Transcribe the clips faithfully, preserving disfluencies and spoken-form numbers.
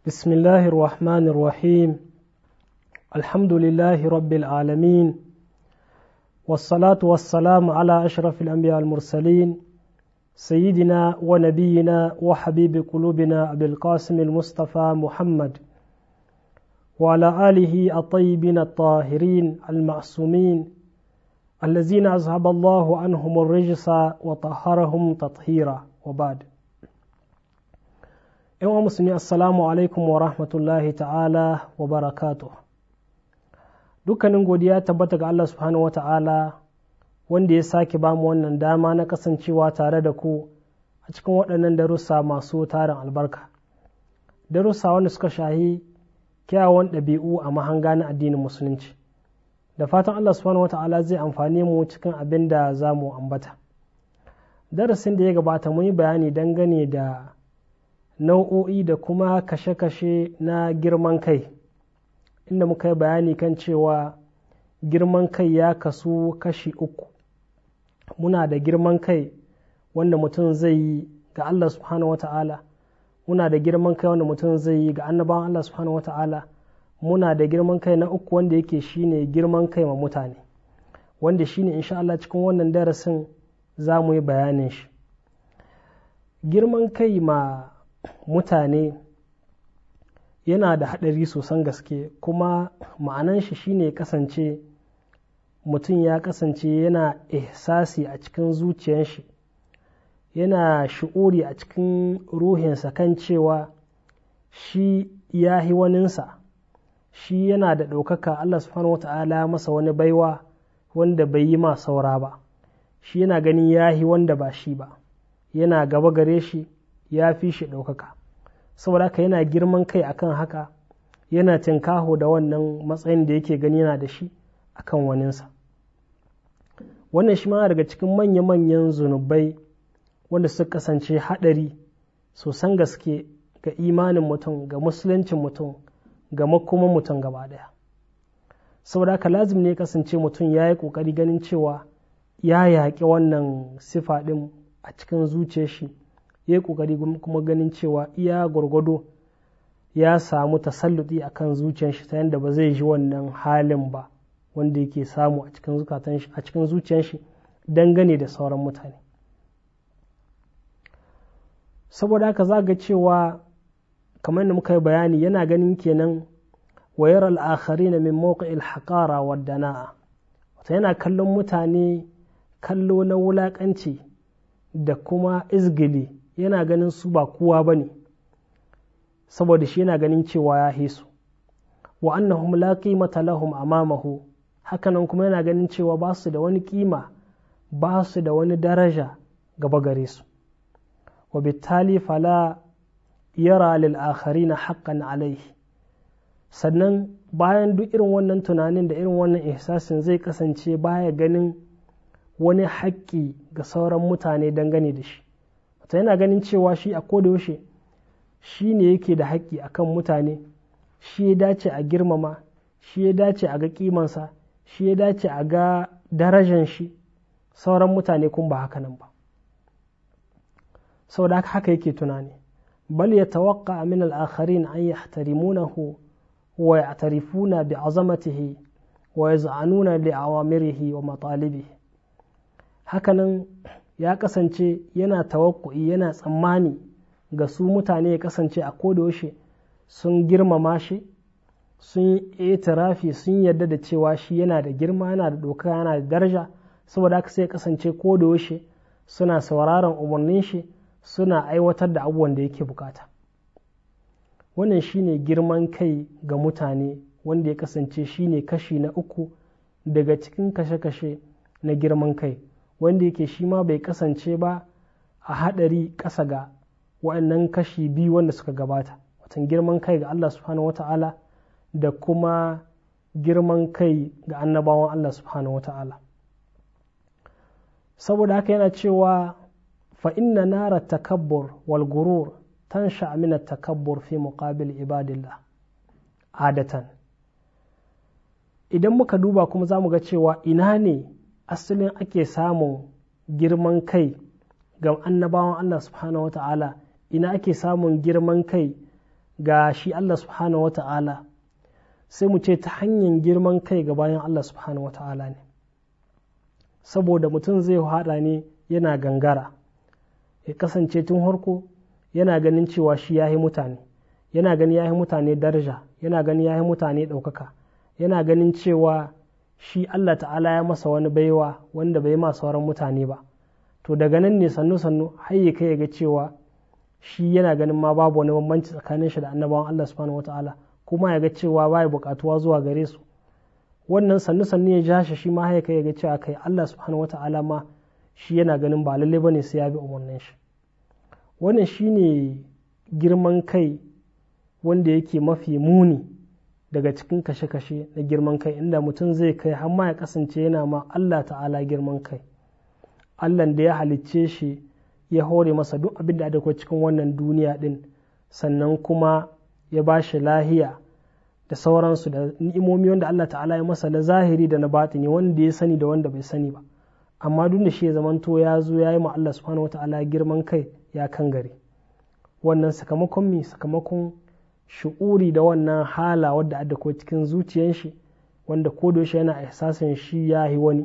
بسم الله الرحمن الرحيم الحمد لله رب العالمين والصلاة والسلام على أشرف الأنبياء المرسلين سيدنا ونبينا وحبيب قلوبنا أبي القاسم المصطفى محمد وعلى آله الطيبين الطاهرين المعصومين الذين أذهب الله عنهم الرجس وطهرهم تطهيرا وبعد. ‘Yan wa musulmi assalamu alaikum wa rahmatullahi ta'ala wa barakatuh. Dukkanin godiya tabbata ga Allah subhanahu wa ta'ala wanda ya sake bamu wannan dama na kasancewa tare da ku a cikin waɗannan darussa masu tarin albarka. Darussa wanda suka shahi kyawun ɗabi'u a mahanga na addinin musulunci. Da fatan Allah subhanahu wa ta'ala zai amfane mu cikin abin da za mu ambata. Darasin da ya gabata mun yi bayani dangane da nau'o'i da kuma kashe-kashe na girman kai, inda muka yi bayani kan cewa girman kai ya kasu kashi uku. Muna da girman kai wanda mutum zai yi ga Allah subhanahu wata'ala, muna da girman kai wanda mutum zai yi ga annabawan Allah subhanahu wata'ala, muna da girman kai na uku wanda yake shine girman kai ma mutane, wanda shine insha Allah cikin wannan darasin za mu yi bayanin shi. Girman kai ma mutane yana da haɗari sosan gaske, kuma ma'anan shi shine kasance mutum ya kasance yana ihsasi a cikin zuciyar shi, yana shi'uri a cikin ruhinsa kan cewa shi ya yi waninsa, shi yana da ɗaukaka. Allah subhanahu wata'ala masa wani baiwa wanda bai yi ma saura ba, shi yana ganin ya yi wanda ba shi ba, yana gaba gare shi, ya fi shi ɗaukaka. Saboda haka yana girman kai akan haka, yana tinkaho da wannan matsayin da yake gani yana da shi akan waninsa. Wannan shi ma daga cikin manya-manyan zunubai wanda suka kasance haɗari sosan gaske ga imanin mutum, ga musuluncin mutum, ga makoman mutum gaba ɗaya. Saboda haka lazim ne kasance mutum ya yi ƙoƙari ganin cewa ya yaƙi wannan sifa ɗin a cikin zuciyar shi, ya yi ƙoƙari kuma ganin cewa iya gwargwado ya samu tasalluti a kan zuciyar shi ta yadda ba zai ji wannan halin ba wanda yake samu a cikin zukatan shi, a cikin zuciyar shi dangane da sauran mutane. Saboda haka za ga cewa kamar da muka yi bayani, yana ganin kenan wayar al'akhari na min mawqi'il haqara wa dana'a, wato yana kallon mutane kallo na wulaƙanci da kuma izgili, yana ganin su ba kowa ba ne, saboda shi yana ganin cewa ya hisu, wa annahum la qimata lahum amamahu, hakanan kuma yana ganin cewa ba su da wani kima, ba su da wani daraja gaba gare su, wa bittali fala yara lil akharina haqqan alaihi. Sannan bayan duk irin wannan tunanin da irin wannan ihsasin zai kasance baya ganin wani haƙƙi ga sauran mutane dangane da shi, ta yana ganin cewa shi a kodayaushe shi ne yake da haƙƙi a kan mutane, shi ya dace a girmama, shi ya dace a ga ƙimansa, shi ya dace a ga darajan shi, sauran mutane kun ba haka nan ba. Sau da haka haka yake tunani, bal ya tawakka min al'akharin an yi hatarimunahu wa ya tarifuna bi azamatihi wa ya za'anuna li awamirihi wa matalibihi. Hakanan ya kasance yana tawakku'i, yana tsammani ga su mutane ya kasance a kodayaushe sun girmama shi, sun yi itirafi, sun yarda da cewa shi yana da girma, yana da doka, yana da daraja. Saboda haka sai ya kasance kodayaushe suna sauraron umarnin shi, suna aiwatar da abubuwan da yake bukata. Wannan shine girman kai ga mutane, wanda ya kasance shine kashi na uku daga cikin kashe-kashe na girman kai, wanda yake shi ma bai kasance ba a haɗari ƙasa ga waɗannan kashi biyu wanda suka gabata, watan girman kai ga Allah subhanahu wata'ala da kuma girman kai ga annabawan Allah subhanahu wata'ala. Saboda haka yana cewa fa inna nara takabbur wal gurur tansha min at-takabbur fi muqabil ibadillah adatan. Idan muka duba kuma za mu ga cewa ina ne asalin ake samun girman kai ga annabawan Allah subhanahu wa ta'ala, ina ake samun girman kai ga shi Allah subhanahu wa ta'ala, sai mu ce ta hanyar girman kai ga bayan Allah subhanahu wa ta'ala ne, saboda mutum zai haɗa ne yana gangara, ya kasance tun harko yana ganin cewa shi ya yi mutane, yana gani ya yi mutane daraja, yana gani ya yi mutane ɗaukaka, yana ganin cewa shi Allah ta'ala ya masa wani baiwa wanda bai ma sauran mutane ba. To daga nan ne sannu-sannu har ya kai ga cewa shi yana ganin ma babu wani bambanci tsakanin shi da annabawan Allah subhanahu wa ta'ala, kuma ya ga cewa ba ya buƙatuwa zuwa gare su. Wannan sannu-sannu ya ja shi shi ma ya kai ya ga cewa kai Allah subhanahu wa ta'ala ma shi yana ganin ba lalle bane sai ya bi umarnin shi. Wannan shine girman kai wanda yake mafi muni daga cikin kashe-kashe na girman kai, inda mutum zai kai har ma ya kasance yana ma Allah ta'ala girman kai. Allah da ya halicce shi ya hore masa duk abin da aka cikin wannan duniya din, sannan kuma ya ba shi lahiya da sauransu da ni'imomi wanda Allah ta'ala ya masa na zahiri da na batini, wanda ya sani da wanda bai sani ba, amma duk da shi ya zamanto ya zo ya yi ma Allah subhanahu wa ta'ala girman kai ya kan gare. Wannan sakamakon mi sakamakon shu'uri da wannan hala wadda adda ko cikin zuciyar shi, wanda ko da yana ihsasin shi ya yi wani.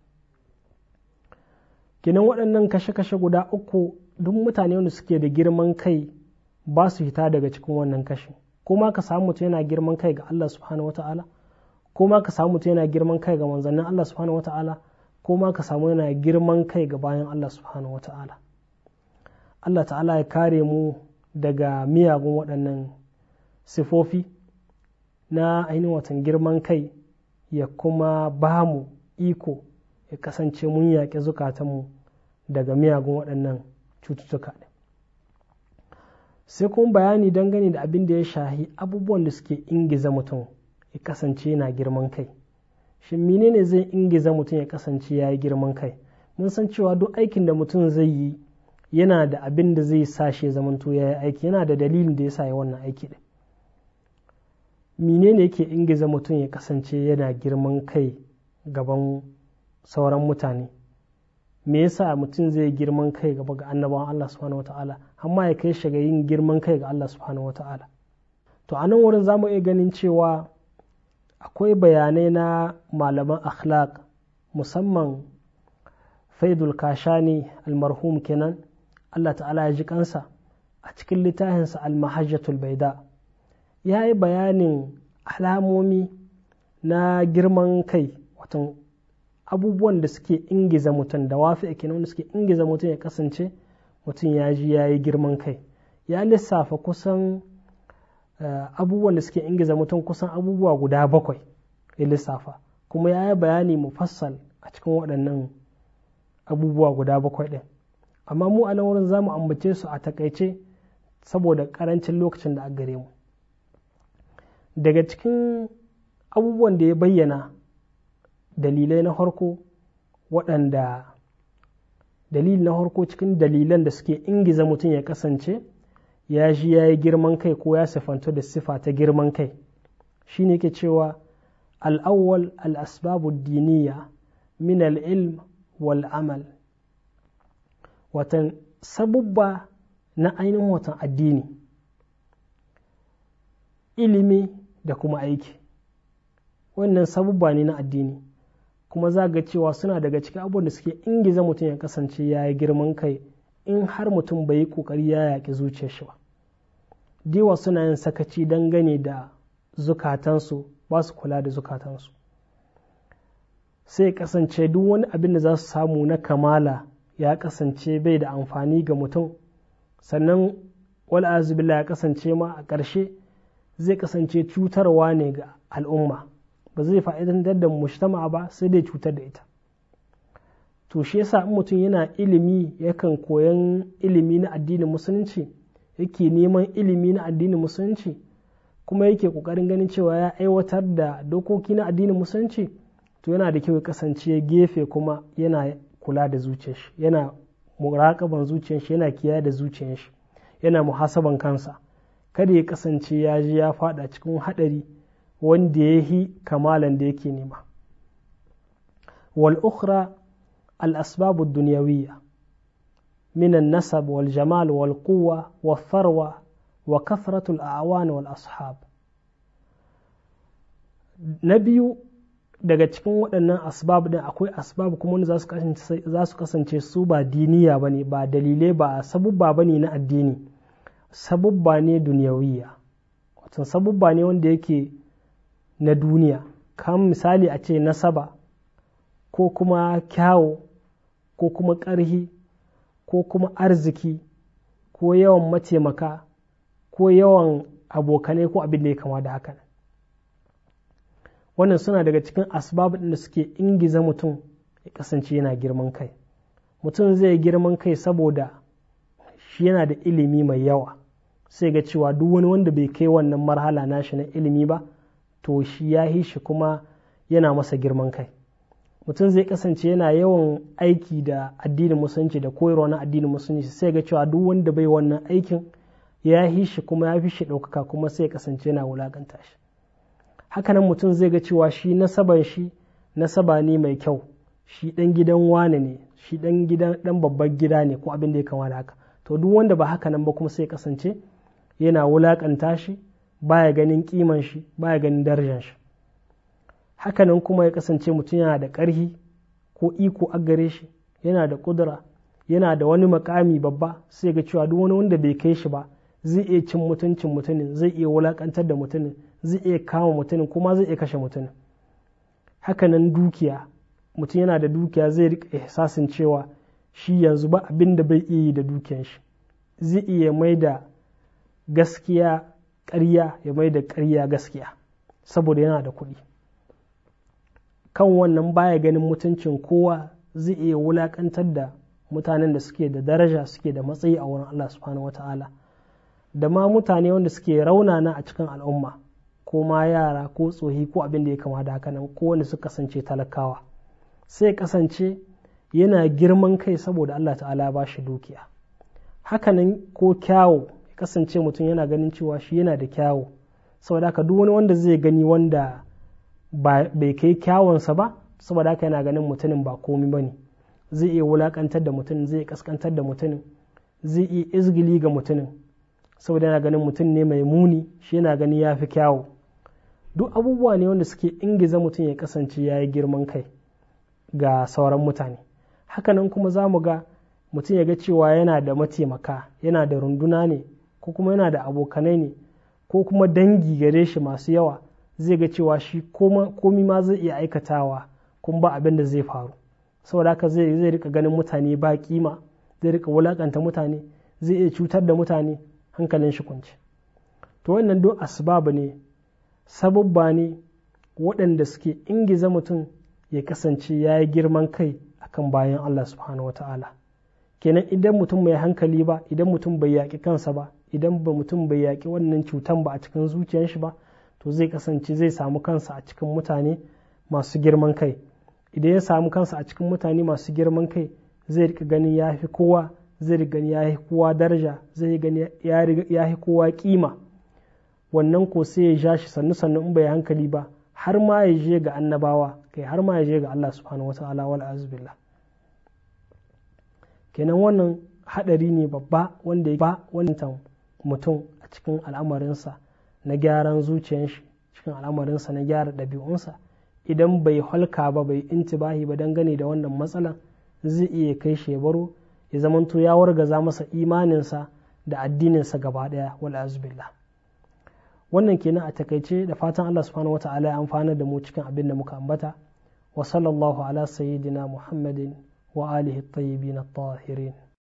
Kinan waɗannan kashe-kashe guda uku duk mutane wanda suke da girman kai ba su fita daga cikin wannan kashe. Kuma ka samu mutum yana girman kai ga Allah subhanahu wa ta'ala, kuma ka samu mutum yana girman kai ga manzannin Allah subhanahu wa ta'ala, kuma ka samu yana girman kai ga bayan Allah subhanahu wa ta'ala. Allah ta'ala ya kare mu daga miyagun waɗannan sifofi na ainihin watan girman kai, ya kuma ba mu iko ya kasance mun yaƙi zukatanmu daga miyagun waɗannan cututtuka. Sai kuma bayani dangane da abin da ya shahi abubuwan da suke ingiza mutum ya kasance yana girman kai. Shin menene zai ingiza mutum ya kasance ya yi girman kai? Mun san cewa duk aikin da mutum zai yi yana da abin da zai sa shi zamanto ya yi aiki, yana da dalilin da ya sa ya wannan aiki ɗin. Menene yake ingiza mutum ya kasance yana girman kai gaban sauran mutane? Me yasa mutum zai girman kai gaba ga annabawan Allah subhanahu wata'ala, amma ya kai shiga yin girman kai ga Allah subhanahu wata'ala? To a nan wurin za mu iya ganin cewa akwai bayanai na malaman akhlaq, musamman Faidul Kashani almarhum kenan, Allah ta'ala ya ji kansa, a cikin littafinsa al-Mahajjatul Baida ya yi bayanin alamomi na girman kai, watan abubuwan da suke ingiza mutum da wafi kenan wanda suke ingiza mutum ya kasance mutum ya ji ya yi girman kai. Ya lissafa kusan uh, abubuwan da suke ingiza mutum kusan abubuwa guda bakwai ya lissafa, kuma ya yi bayani mufassal a cikin waɗannan abubuwa guda bakwai ɗin, amma mu a nan wurin za mu ambace su a takaice saboda ƙarancin lokacin da a gare mu. Daga cikin abubuwan da ya bayyana dalilai na harko waɗanda dalili na harko cikin dalilan da suke ingiza mutum ya kasance ya ji ya yi girman kai ko ya sifanto da sifa ta girman kai, shi ne ke cewa al'awwal al'asbabu diniya min al'ilm wal amal, watan sabubba na ainihin watan addini, ilimi da kuma aiki. Wannan sabubba ne na addini, kuma za ga cewa suna daga cikin abubuwan da suke ingiza mutum ya kasance ya yi girman kai in har mutum bai yi kokari ya yaƙi zuciyar shi ba. Diwa suna yin sakaci dangane da zukatansu, ba su kula da zukatansu, sai kasance duk wani abin da za su samu na kamala ya kasance bai da amfani ga mutum, sannan wal'azubillah ya kasance ma a ƙarshe zai kasance cutarwa ne ga al'umma, ba zai fa'idantar da mujtama ba sai dai cutar da ita. To shi yasa in mutum yana ilimi yakan koyan ilimi na addinin musulunci, yake neman ilimi na addinin musulunci, kuma yake kokarin ganin cewa ya aiwatar da dokoki na addinin musulunci, to yana da kyau ya kasance gefe kuma yana kula da zuciyar shi, yana muraƙaban zuciyar shi, yana kiyaye da zuciyar shi, yana muhasaban kansa, kada ya kasance ya ji ya fada cikin haɗari wanda ya yi kamalan da yake nema. Wal ukhra al asbabu dunyawiyya min an nasab wal jamal wal quwwa wal tharwa wa kathratul a'wan wal ashab. Na biyu daga cikin waɗannan asbab din akwai asbab kuma wanda za su kasance su ba diniya ba ne, ba dalilai ba sabubba ba ne na addini, sabubba ne duniyawiya, wato sabubba ne wanda yake na duniya, kan misali a ce nasaba ko kuma kyawo ko kuma ƙarhi ko kuma arziki ko yawan mataimaka ko yawan abokanai ko abin da ya kama da haka. Wannan suna daga cikin asbab da suke ingiza mutum ya kasance yana girman kai. Mutum zai girman kai saboda shi yana da ilimi mai yawa, sai ga cewa duk wani wanda bai kai wannan marhala nashi na ilimi ba to shi ya yi shi kuma yana masa girman kai. Mutum zai kasance yana yawan aiki da addinin musulunci da koyarwa na addinin musulunci, sai ga cewa duk wanda bai wannan aikin ya yi shi kuma ya fi shi ɗaukaka, kuma sai ya kasance yana wulaƙanta shi. Hakanan mutum zai ga cewa shi nasaban shi nasaba ne mai kyau, shi ɗan gidan wane ne, shi ɗan gidan ɗan babban gida ne ko abin da ya kama da haka. To duk wanda ba haka nan ba kuma sai ya kasance yana wulaƙanta shi, baya ganin kiman shi, baya ganin darajar shi. Hakanan kuma ya kasance mutum yana da ƙarhi ko iko a gare shi, yana da ƙudura, yana da wani makami babba, sai ga cewa duk wani wanda bai kai shi ba zai iya cin mutuncin mutumin, zai iya wulaƙantar da mutumin, zai iya kama mutumin, kuma zai iya kashe mutumin. Hakanan dukiya, mutum yana da dukiya zai riƙa ihsasin cewa shi yanzu ba abin da bai iya yi da dukiyan shi, zai iya mai da gaskiya ƙarya ya mai da ƙarya gaskiya saboda yana da kuɗi. Kan wannan baya ganin mutuncin kowa, zai iya wulaƙantar da mutanen da suke da daraja, suke da matsayi a wurin Allah subhanahu wata'ala, da ma mutane wanda suke raunana a cikin al'umma, ko ma yara ko tsohi ko abin da ya kama da haka nan, ko wanda suka kasance talakawa. Sai kasance yana girman kai saboda Allah ta'ala ba shi dukiya. Hakanan ko kyawo, ya kasance mutum yana ganin cewa shi yana da kyawo, saboda haka duk wani wanda zai gani wanda bai kai kyawunsa ba, saboda haka yana ganin mutumin ba komi ba ne, zai iya wulakantar da mutumin, zai kaskantar da mutumin, zai iya izgili ga mutumin, saboda yana ganin mutum ne mai muni, shi yana gani ya fi kyawu. Duk abubuwa ne wanda suke ingiza mutum ya kasance ya yi girman kai ga sauran mutane. Hakanan kuma za mu ga mutum ya ga cewa yana da mataimaka, yana da runduna ne, ko kuma yana da abokanai ne, ko kuma dangi gare shi masu yawa, zai ga cewa shi komi ma zai iya aikatawa kuma ba abin da zai faru. Saboda haka zai zai rika ganin mutane ba kima, zai rika wulakanta mutane, zai iya cutar da mutane, hankalin shi kunce. To wannan duk asbab ne, sababba ne waɗanda suke ingiza mutum ya kasance ya yi girman kai akan bayan Allah subhanahu wa ta'ala. Kenan idan mutum mai hankali ba, idan mutum bai yaƙi kansa ba, idan ba mutum bai yaƙi wannan cutan ba a cikin zuciyar shi ba, to zai kasance zai samu kansa a cikin mutane masu girman kai. Idan ya samu kansa a cikin mutane masu girman kai, zai rika ganin ya fi kowa, zai rika ganin ya fi kowa daraja, zai gani ya fi kowa kima. Wannan ko sai ya ja shi sannu sannu in bai hankali ba, har ma ya je ga annabawa, kai har ma ya je ga Allah subhanahu wa ta'ala wal azbillah. Kenan wannan hadari ne babba wanda ba wannan mutum a cikin al'amarinsa na gyaran zuciyar shi, cikin al'amarinsa na gyara ɗabi'unsa. Idan bai halka ba, bai intibahi ba dangane da wannan matsalan, zai iya kai shi ya baro, ya zamanto ya wargaza masa imaninsa da addininsa gaba ɗaya wal azbillah. Wannan kenan a takaice, da fatan Allah subhanahu wata'ala ya amfana da mu cikin abin da muka ambata. Wa sallallahu ala sayyidina Muhammadin wa alihi at-tayyibin at-tahirin.